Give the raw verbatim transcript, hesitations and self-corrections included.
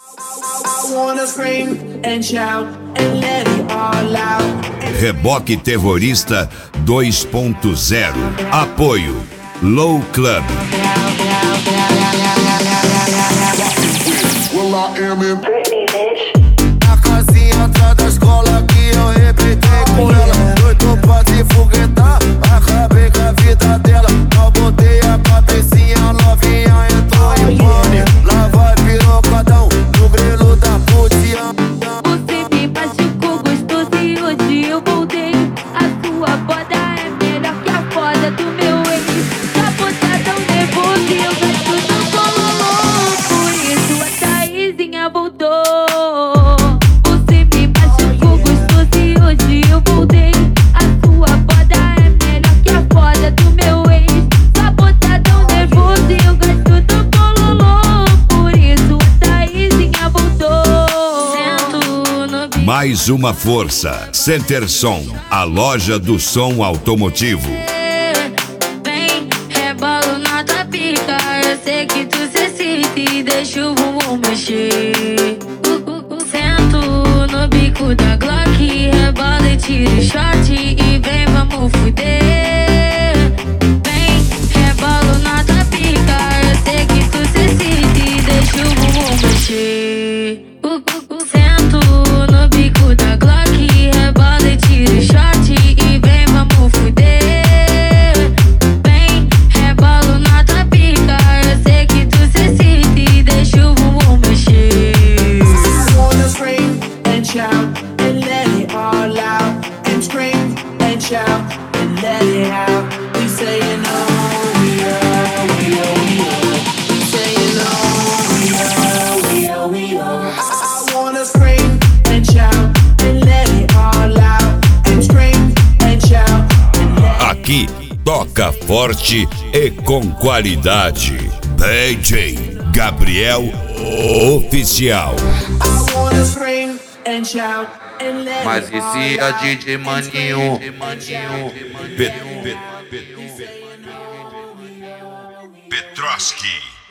Reboque Terrorista dois ponto zero. Apoio Low Club. A casinha atrás da escola que eu representei com ela. Doido pra se foguetar, acabei com a vida dela. Mal botei a cabecinha, novinha entrou em pânico. Lá vai pirocadão, no grelo da putinha. Você me machucou gostoso e hoje eu voltei. A sua foda é melhor que a foda do meu ex. Tá botadão nervoso e eu gasto do bololô. Por isso a Thaisinha voltou. Você me machucou gostoso e hoje eu voltei. A sua foda é melhor que a foda do meu ex. Tá botadão nervoso e eu gasto do bololô. Por isso a Thaisinha voltou. Sento no bico. Mais uma força. Center Som, a loja do som automotivo. Vem, rebolo na tua pica. Eu sei que tu se excita e deixa o bumbum mexer. Uh, uh, uh. Sento no bico da Glock, rebola e tiro shot. E vem, vamos fuder. Vem, rebolo na tua pica. Eu sei que tu se excita e deixa o bumbum mexer. Uh, uh, uh. Sento no bico da Glock, rebola e tiro shot. E vem, vamos fuder. Vem, rebolo na tua pica. Eu sei que tu se excita e deixa o bumbum mexer. I wanna scream and shout and let it all out. And scream and shout and let it out. We saying oh, we are, we are, we are. We saying oh, we are, we are, we are. I wanna scream and shout and let it all out. And scream and shout and let it out. Aqui toca forte e com qualidade. D J Gabriel Oficial. I wanna scream and shout and let Mas it all esse é out. D J Maninho. Pet- Pet- Petroski.